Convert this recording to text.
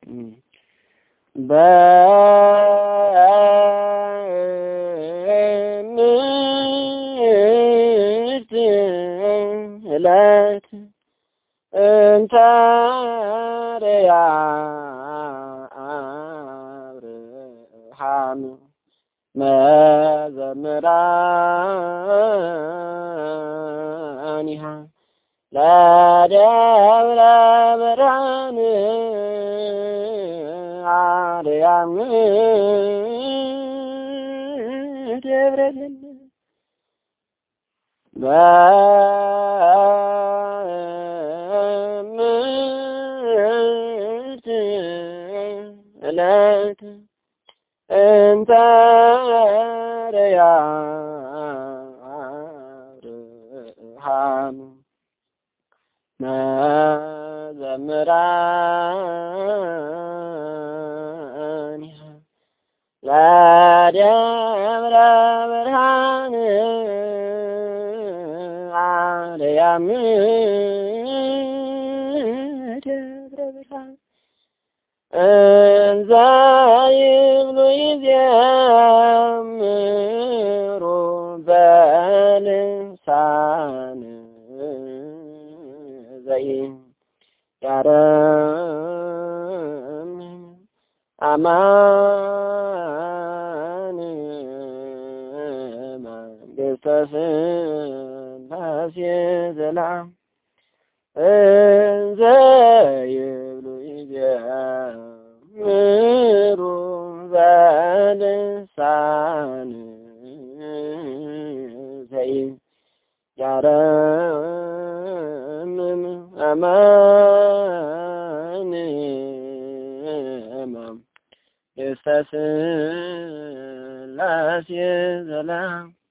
በምርት ዕለት እንተ አርያ አብርሃም መዘምራኒሃ ለደብረ ብርሃን አርያም ደብረ በምርት ዕለት እንተ አርያ አብርሃም መዘምራኒሃ ለደብረ ብርሃን አርያም ደብረ ብርሃን እንዘ ይብሉ ይዘምሩ በልሳን ዘኢያረም አማን መንግሥተ ሥላሴ ዘላለም እንዘ ይብሉ ይዘምሩ በልሳን ዘኢያረም አማን መንግሥተ ሥላሴ ዘላለም